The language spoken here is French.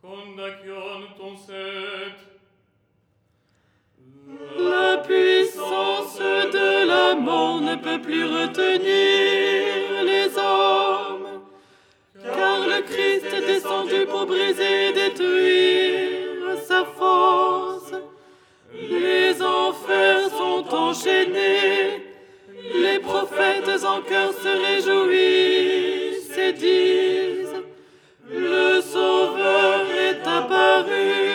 La puissance de la mort ne peut plus retenir les hommes, car le Christ est descendu pour briser et détruire sa force. Les enfers sont enchaînés, les prophètes en cœur se réjouissent et disent: le Sauveur est apparu.